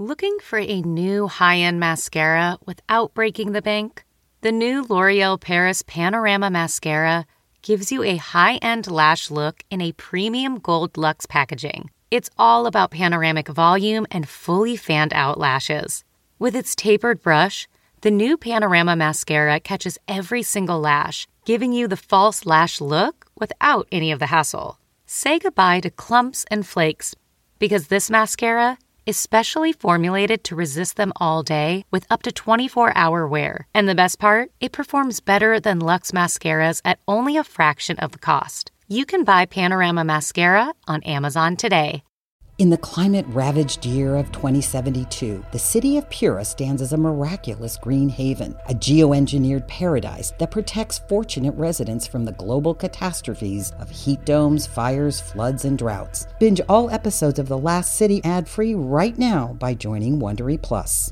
Looking for a new high-end mascara without breaking the bank? The new L'Oreal Paris Panorama Mascara gives you a high-end lash look in a premium gold luxe packaging. It's all about panoramic volume and fully fanned-out lashes. With its tapered brush, the new Panorama Mascara catches every single lash, giving you the false lash look without any of the hassle. Say goodbye to clumps and flakes, because this mascara is specially formulated to resist them all day with up to 24-hour wear. And the best part? It performs better than Luxe mascaras at only a fraction of the cost. You can buy Panorama Mascara on Amazon today. In the climate-ravaged year of 2072, the city of Pura stands as a miraculous green haven, a geoengineered paradise that protects fortunate residents from the global catastrophes of heat domes, fires, floods, and droughts. Binge all episodes of The Last City ad-free right now by joining Wondery Plus.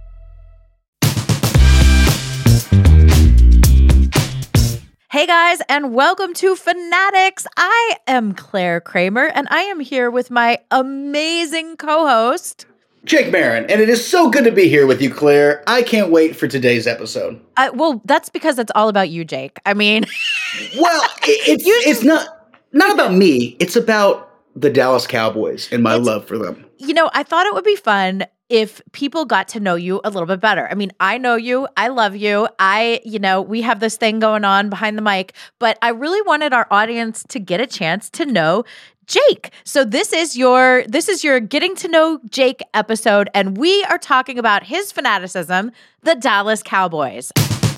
Hey guys, and welcome to Fanatics. I am Claire Kramer, and I am here with my amazing co-host, Jake Marin, and it is so good to be here with you, Claire. I can't wait for today's episode. Well, that's because it's all about you, Jake. I mean, well, it's not about me. It's about the Dallas Cowboys and my love for them. You know, I thought it would be fun if people got to know you a little bit better. I mean, I know you, I love you. We have this thing going on behind the mic, but I really wanted our audience to get a chance to know Jake. So this is your getting to know Jake episode, and we are talking about his fanaticism, the Dallas Cowboys.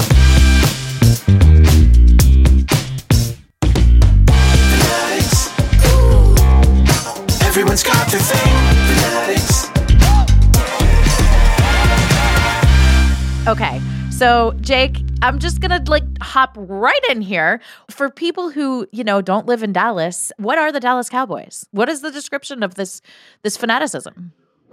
Fanatics. Everyone's got their thing. Fanatics. Okay, so Jake, I'm just gonna hop right in here. For people who, don't live in Dallas, what are the Dallas Cowboys? What is the description of this fanaticism?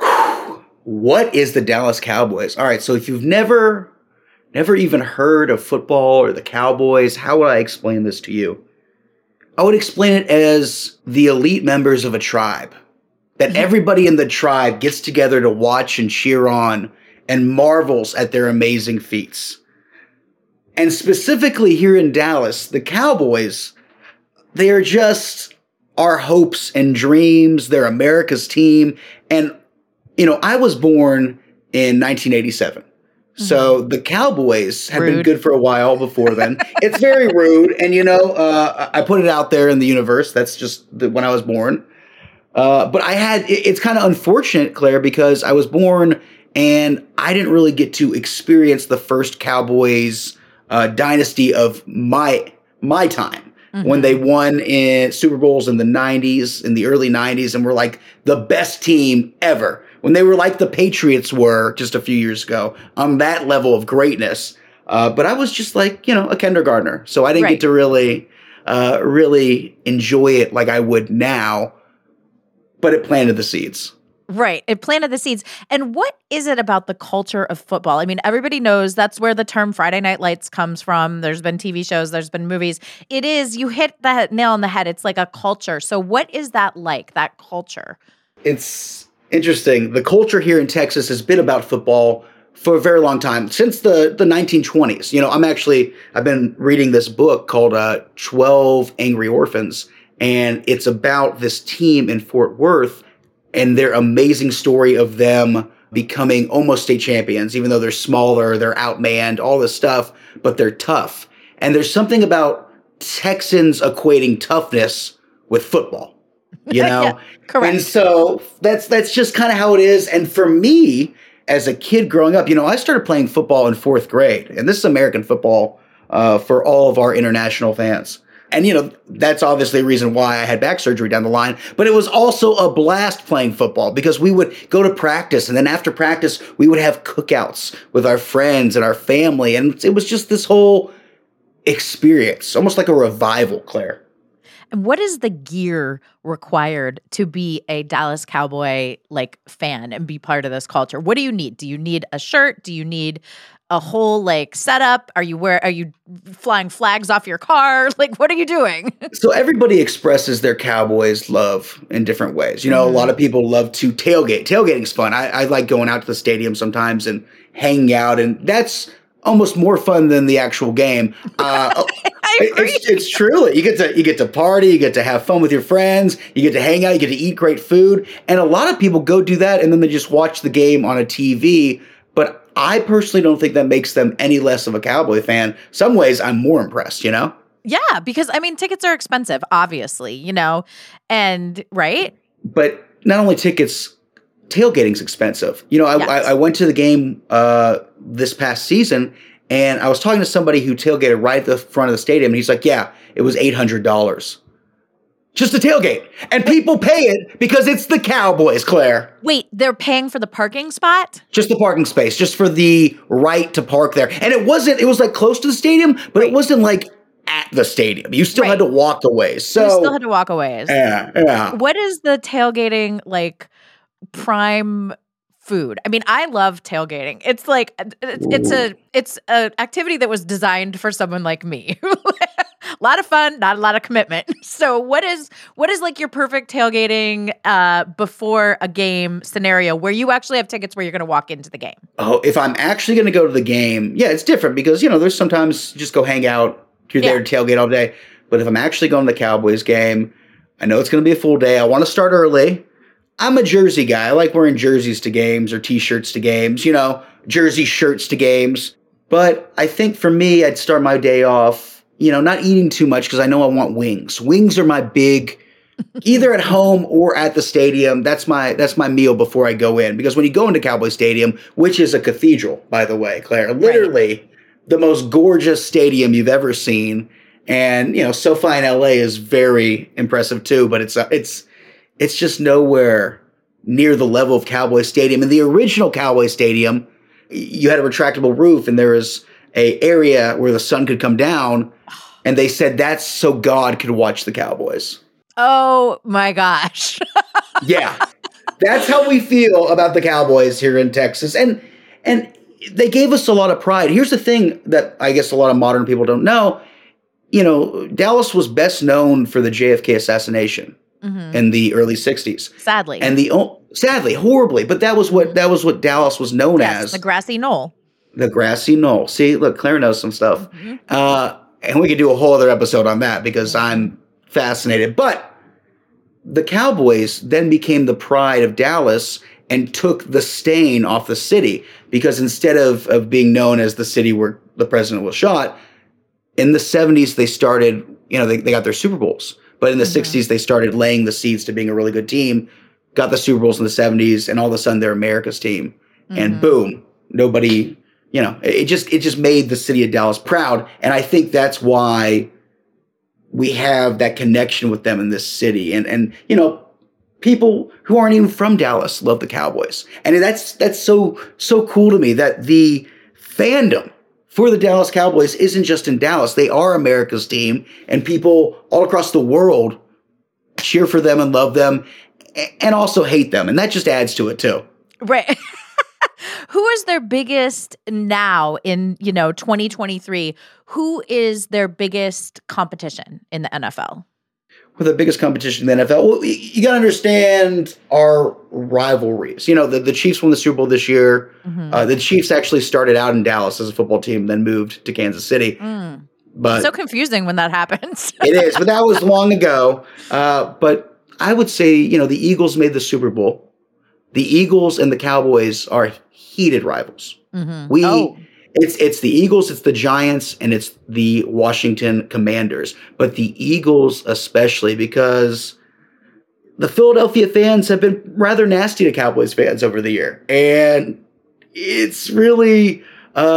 What is the Dallas Cowboys? All right, so if you've never even heard of football or the Cowboys, how would I explain this to you? I would explain it as the elite members of a tribe. That everybody in the tribe gets together to watch and cheer on and marvels at their amazing feats. And specifically here in Dallas, the Cowboys, they are just our hopes and dreams. They're America's team. And, I was born in 1987. So the Cowboys have been good for a while before then. It's very rude. And, I put it out there in the universe. That's just when I was born. But it's kind of unfortunate, Claire, because I was born and I didn't really get to experience the first Cowboys dynasty of my time when they won in Super Bowls in the 90s, in the early 90s, and were like the best team ever. When they were like the Patriots were just a few years ago on that level of greatness. But I was just like, a kindergartner. So I didn't get to really enjoy it like I would now, but it planted the seeds. Right. It planted the seeds. And what is it about the culture of football? I mean, everybody knows that's where the term Friday Night Lights comes from. There's been TV shows, there's been movies. It is, you hit that nail on the head. It's like a culture. So what is that like, that culture? It's interesting. The culture here in Texas has been about football for a very long time, since the 1920s. I've been reading this book called 12 Angry Orphans, and it's about this team in Fort Worth and their amazing story of them becoming almost state champions, even though they're smaller, they're outmanned, all this stuff, but they're tough. And there's something about Texans equating toughness with football, Yeah, correct. And so that's just kind of how it is. And for me, as a kid growing up, I started playing football in 4th grade. And this is American football for all of our international fans. And, that's obviously a reason why I had back surgery down the line. But it was also a blast playing football because we would go to practice. And then after practice, we would have cookouts with our friends and our family. And it was just this whole experience, almost like a revival, Claire. What is the gear required to be a Dallas Cowboy like fan and be part of this culture? What do you need? Do you need a shirt? Do you need a whole like setup? Are you flying flags off your car? Like, what are you doing? So everybody expresses their Cowboys love in different ways. You know, a lot of people love to tailgate. Tailgating's fun. I like going out to the stadium sometimes and hanging out, and that's almost more fun than the actual game. It's true. You get to party, you get to have fun with your friends, you get to hang out, you get to eat great food, and a lot of people go do that and then they just watch the game on a TV. But I personally don't think that makes them any less of a Cowboy fan. Some ways I'm more impressed, you know? Yeah, because I mean, tickets are expensive, obviously, you know, and right? But not only tickets, tailgating's expensive. You know, Yes. I went to the game this past season, and I was talking to somebody who tailgated right at the front of the stadium, and he's like, yeah, it was $800. Just a tailgate. And people pay it because it's the Cowboys, Claire. Wait, they're paying for the parking spot? Just the parking space, just for the right to park there. And it was like close to the stadium, but it wasn't like at the stadium. You still had to walk a ways. So You still had to walk a ways. yeah. What is the tailgating like prime food? I mean, I love tailgating. It's like it's a activity that was designed for someone like me. A lot of fun, not a lot of commitment. So what is like your perfect tailgating before a game scenario where you actually have tickets where you're going to walk into the game? Oh, if I'm actually going to go to the game, yeah, it's different because, you know, there's sometimes just go hang out. You're there to tailgate all day. But if I'm actually going to the Cowboys game, I know it's going to be a full day. I want to start early. I'm a jersey guy. I like wearing jerseys to games or T-shirts to games, you know, jersey shirts to games. But I think for me, I'd start my day off, you know, not eating too much because I know I want wings. Wings are my big, either at home or at the stadium. That's my meal before I go in. Because when you go into Cowboy Stadium, which is a cathedral, by the way, Claire, literally the most gorgeous stadium you've ever seen. And, you know, SoFi in LA is very impressive too, but it's just nowhere near the level of Cowboy Stadium. In the original Cowboy Stadium, you had a retractable roof and there was a area where the sun could come down, and they said that's so God could watch the Cowboys. Oh my gosh. Yeah. That's how we feel about the Cowboys here in Texas. And they gave us a lot of pride. Here's the thing that I guess a lot of modern people don't know. You know, Dallas was best known for the JFK assassination in the early 60s. Sadly. And sadly, horribly, but that was what Dallas was known as. The grassy knoll. The grassy knoll. See, look, Claire knows some stuff. And we could do a whole other episode on that because I'm fascinated. But the Cowboys then became the pride of Dallas and took the stain off the city because instead of being known as the city where the president was shot, in the 70s they started, you know, they got their Super Bowls. But in the 60s they started laying the seeds to being a really good team, got the Super Bowls in the 70s, and all of a sudden they're America's team. And boom, nobody... You know, it just made the city of Dallas proud. And I think that's why we have that connection with them in this city. And you know, people who aren't even from Dallas love the Cowboys. And that's so cool to me that the fandom for the Dallas Cowboys isn't just in Dallas. They are America's team, and people all across the world cheer for them and love them and also hate them. And that just adds to it too. Right. Who is their biggest now in, you know, 2023? Who is their biggest competition in the NFL? Well, the biggest competition in the NFL. Well, you got to understand our rivalries. You know, the Chiefs won the Super Bowl this year. The Chiefs actually started out in Dallas as a football team, then moved to Kansas City. But so confusing when that happens. It is, but that was long ago. But I would say, you know, the Eagles made the Super Bowl. The Eagles and the Cowboys are heated rivals. It's the Eagles, it's the Giants, and it's the Washington Commanders. But the Eagles especially, because the Philadelphia fans have been rather nasty to Cowboys fans over the year. And it's really,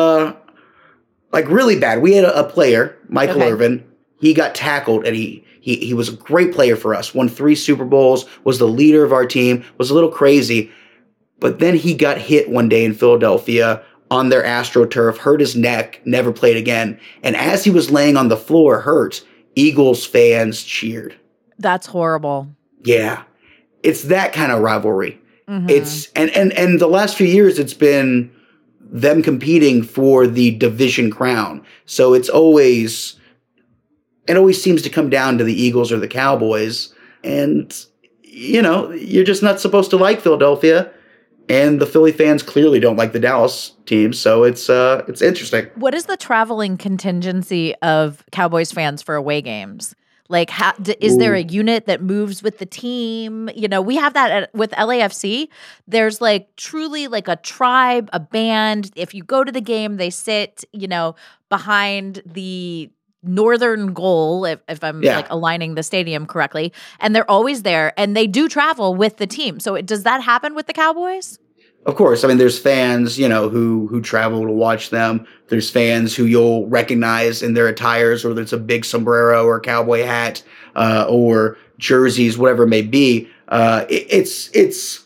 really bad. We had a player, Michael Irvin. He got tackled, and he was a great player for us. Won 3 Super Bowls, was the leader of our team, was a little crazy. But then he got hit one day in Philadelphia on their AstroTurf, hurt his neck, never played again. And as he was laying on the floor hurt, Eagles fans cheered. That's horrible. Yeah. It's that kind of rivalry. Mhm. It's and the last few years it's been them competing for the division crown. So it always seems to come down to the Eagles or the Cowboys. And you're just not supposed to like Philadelphia. And the Philly fans clearly don't like the Dallas team, so it's interesting. What is the traveling contingency of Cowboys fans for away games? Like, is there a unit that moves with the team? We have that with LAFC. There's truly a tribe, a band. If you go to the game, they sit, behind the northern goal, if I'm aligning the stadium correctly, and they're always there, and they do travel with the team. So does that happen with the Cowboys? Of course. I mean, there's fans, who travel to watch them. There's fans who you'll recognize in their attires, whether it's a big sombrero or cowboy hat, or jerseys, whatever it may be. It's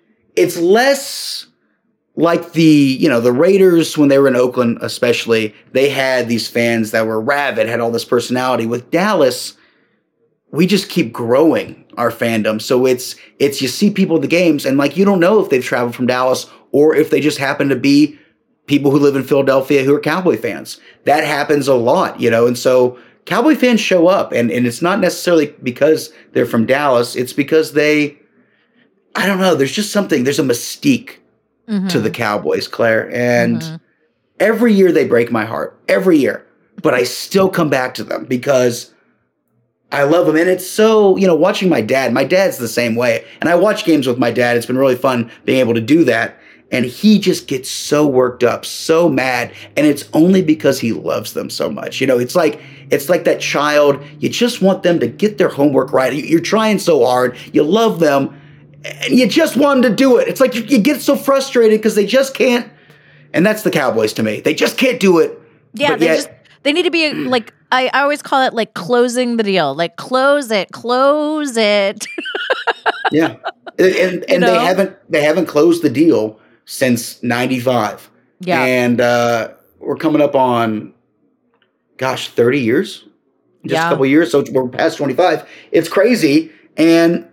less like the Raiders when they were in Oakland, especially. They had these fans that were rabid, had all this personality. With Dallas, we just keep growing our fandom. So it's you see people at the games and you don't know if they've traveled from Dallas or if they just happen to be people who live in Philadelphia who are Cowboy fans. That happens a lot, and so Cowboy fans show up and it's not necessarily because they're from Dallas. It's because I don't know, there's just something, there's a mystique to the Cowboys, Claire. And every year they break my heart, every year, but I still come back to them because I love them. And it's so, watching my dad's the same way. And I watch games with my dad. It's been really fun being able to do that. And he just gets so worked up, so mad. And it's only because he loves them so much. It's like that child. You just want them to get their homework right. You're trying so hard. You love them and you just want them to do it. It's like you get so frustrated because they just can't. And that's the Cowboys to me. They just can't do it. Yeah, they need to be I always call it closing the deal. Close it. Yeah. And they haven't closed the deal since 95. Yeah. And we're coming up on 30 years. Just a couple years, so we're past 25. It's crazy, and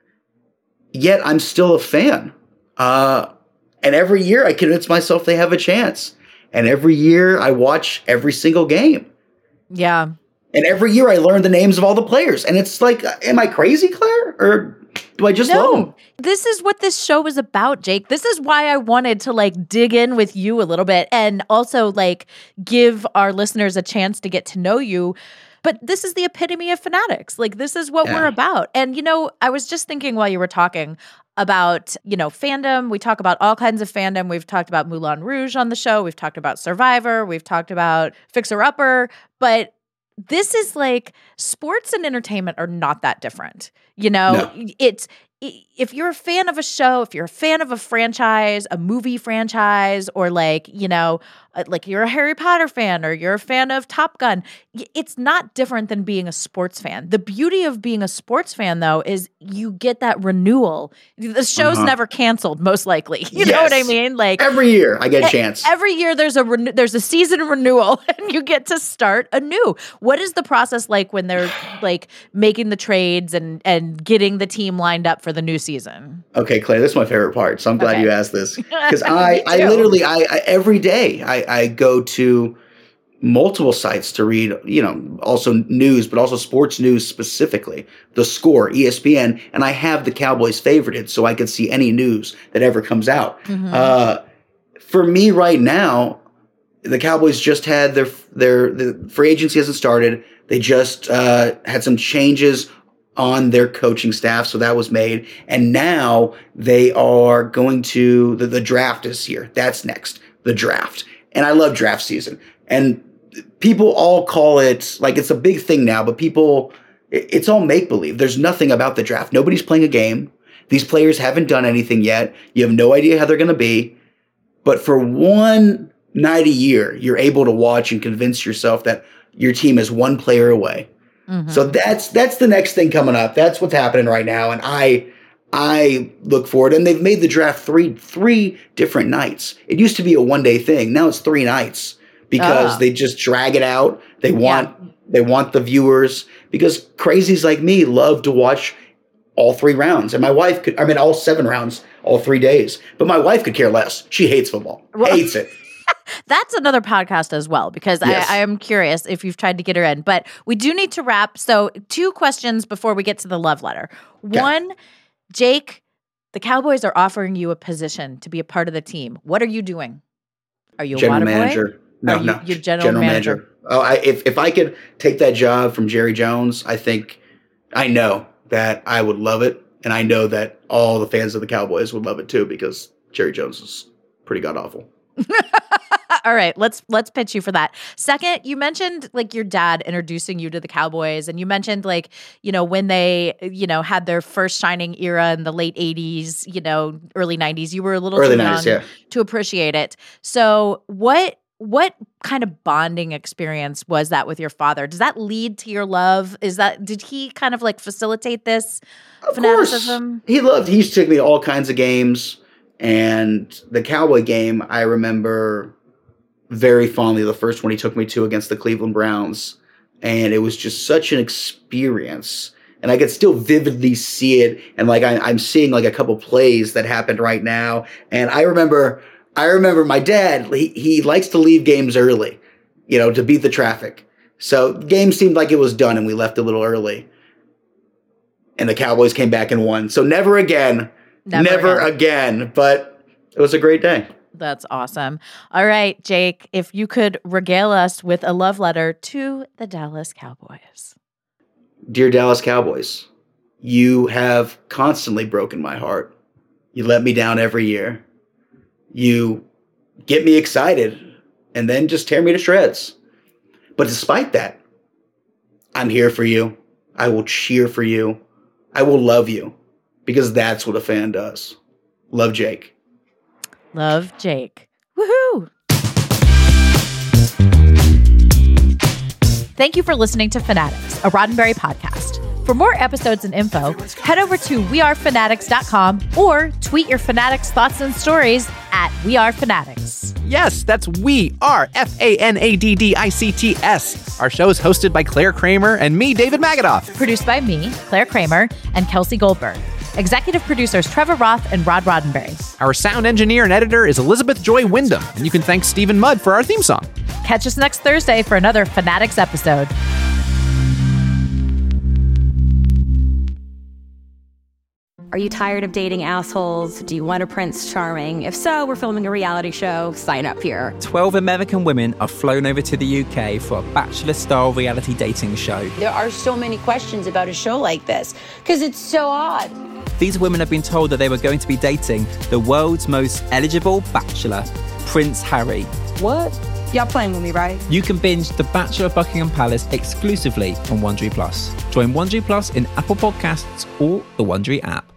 yet I'm still a fan. And every year I convince myself they have a chance. And every year I watch every single game. Yeah. And every year I learn the names of all the players. And it's am I crazy, Claire? Or do I just love them? This is what this show is about, Jake. This is why I wanted to dig in with you a little bit and also give our listeners a chance to get to know you. But this is the epitome of fanatics. This is what we're about. And, I was just thinking while you were talking about, fandom. We talk about all kinds of fandom. We've talked about Moulin Rouge on the show. We've talked about Survivor. We've talked about Fixer Upper. But this is sports and entertainment are not that different. No. It's if you're a fan of a show, if you're a fan of a franchise, a movie franchise, or you're a Harry Potter fan or you're a fan of Top Gun, it's not different than being a sports fan. The beauty of being a sports fan, though, is you get that renewal. The show's never canceled, most likely. You know what I mean? Every year I get a chance. Every year there's a season renewal and you get to start anew. What is the process like when they're making the trades and getting the team lined up for the new season? Okay, Claire, this is my favorite part. So I'm glad you asked this because I literally every day I go to multiple sites to read, also news, but also sports news specifically, The Score, ESPN, and I have the Cowboys favorited so I can see any news that ever comes out. For me right now, the Cowboys just had the free agency hasn't started. They just had some changes on their coaching staff, so that was made. And now they are going to, the draft is here. That's next, the draft. And I love draft season. And people all call it, it's a big thing now, but it's all make-believe. There's nothing about the draft. Nobody's playing a game. These players haven't done anything yet. You have no idea how they're going to be. But for one night a year, you're able to watch and convince yourself that your team is one player away. So that's the next thing coming up. That's what's happening right now. And I look forward. And they've made the draft three different nights. It used to be a one-day thing. Now it's 3 nights because they just drag it out. They want the viewers because crazies like me love to watch all 3 rounds. And my wife could, all 7 rounds, all 3 days. But my wife could care less. She hates football. Hates it. That's another podcast as well, because Yes. I am curious if you've tried to get her in. But we do need to wrap. So 2 questions before we get to the love letter. Okay. One, Jake, the Cowboys are offering you a position to be a part of the team. What are you doing? Are you a General water boy? manager. No, no. You're general manager. Oh, if I could take that job from Jerry Jones, I know that I would love it. And I know that all the fans of the Cowboys would love it too, because Jerry Jones is pretty god-awful. All right, let's pitch you for that. Second, you mentioned like your dad introducing you to the Cowboys, and you mentioned like, when they, had their first shining era in the late 80s, early 90s. You were a little too young to appreciate it. So what kind of bonding experience was that with your father? Does that lead to your love? Did he kind of like facilitate this fanaticism? He used to take me to all kinds of games. And the Cowboy game, I remember very fondly, the first one he took me to against the Cleveland Browns. And it was just such an experience. And I could still vividly see it. And like I'm seeing like a couple plays that happened right now. And I remember my dad, he likes to leave games early, to beat the traffic. So the game seemed like it was done and we left a little early. And the Cowboys came back and won. So never again. Never again. But it was a great day. That's awesome. All right, Jake, if you could regale us with a love letter to the Dallas Cowboys. Dear Dallas Cowboys, you have constantly broken my heart. You let me down every year. You get me excited and then just tear me to shreds. But despite that, I'm here for you. I will cheer for you. I will love you, because that's what a fan does. Love, Jake. Love, Jake. Woohoo! Thank you for listening to Fanatics, a Roddenberry podcast. For more episodes and info, head over to wearefanatics.com or tweet your Fanatics thoughts and stories at wearefanatics. Yes, that's We Are, FANADDICTS. Our show is hosted by Claire Kramer and me, David Magadoff. Produced by me, Claire Kramer, and Kelsey Goldberg. Executive producers Trevor Roth and Rod Roddenberry. Our sound engineer and editor is Elizabeth Joy Wyndham, and you can thank Stephen Mudd for our theme song. Catch us next Thursday for another Fanatics episode. Are you tired of dating assholes? Do you want a Prince Charming? If so, we're filming a reality show. Sign up here. 12 American women are flown over to the UK for a Bachelor-style reality dating show. There are so many questions about a show like this because it's so odd. These women have been told that they were going to be dating the world's most eligible bachelor, Prince Harry. What? Y'all playing with me, right? You can binge The Bachelor of Buckingham Palace exclusively on Wondery Plus. Join Wondery Plus in Apple Podcasts or the Wondery app.